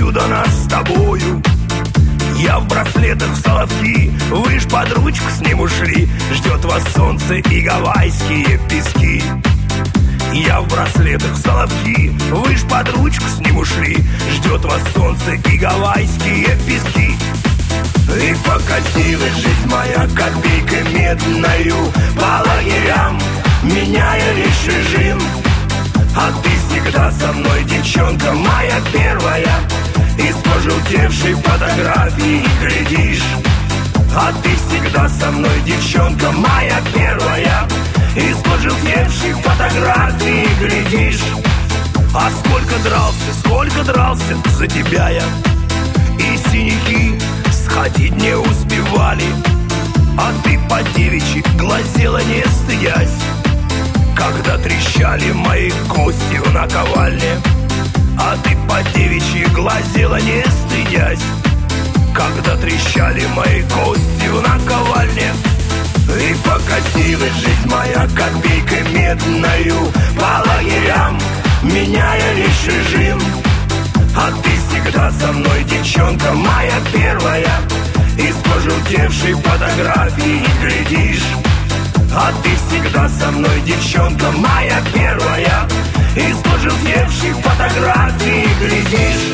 до нас с тобою. Я в браслетах в соловки, вы ж под ручку с ним ушли. Ждет вас солнце и гавайские пески. Я в браслетах в соловки, вы ж под ручку с ним ушли. Ждет вас солнце и гавайские пески. И покатилась жизнь моя копейкой медною по лагерям, меняя лишь режим. А ты всегда со мной, девчонка моя первая. Из пожелтевшей фотографии глядишь. А ты всегда со мной, девчонка моя первая. Из пожелтевшей фотографии глядишь. А сколько дрался за тебя я. И синяки сходить не успевали. А ты по девичьи глазела, не стыдясь, когда трещали мои кости в наковальне. А ты по девичьи глазела, не стыдясь, когда трещали мои кости в наковальне. И покатилась жизнь моя копейкой медною по лагерям, меняя лишь режим. А ты всегда со мной, девчонка моя первая. Из пожелтевшей фотографии глядишь. А ты всегда со мной, девчонка моя первая. Из пожелтевшей фотографии глядишь.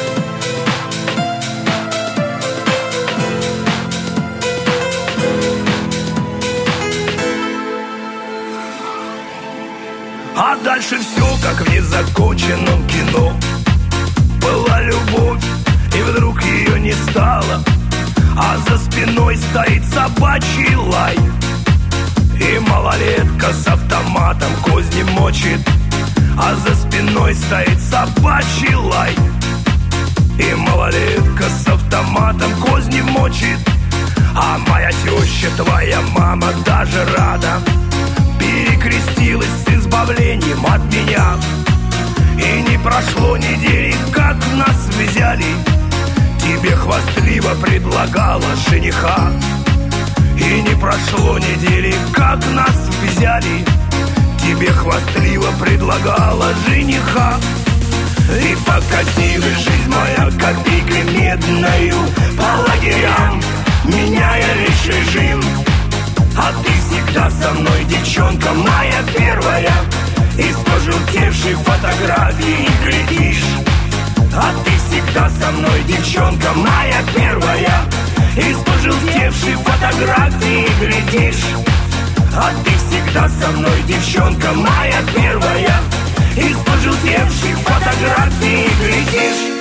А дальше все как в незаконченном кино. Была любовь, и вдруг ее не стало. А за спиной стоит собачий лай. И малолетка с автоматом козни мочит. А за спиной стоит собачий лай. И малолетка с автоматом козни мочит. А моя теща, твоя мама, даже рада. Перекрестилась с избавлением от меня. И не прошло недели, как нас взяли. Тебе хвастливо предлагала жениха. И не прошло недели, как нас взяли. Тебе хвастливо предлагала жениха. И покатилась жизнь моя копейкой медною по лагерям, меняя лишь режим. А ты всегда со мной, девчонка моя первая. Из пожелтевшей фотографии глядишь. А ты всегда со мной, девчонка моя первая. Из пожелтевшей фотографии глядишь. А ты всегда со мной, девчонка моя первая. Из пожелтевшей фотографии глядишь.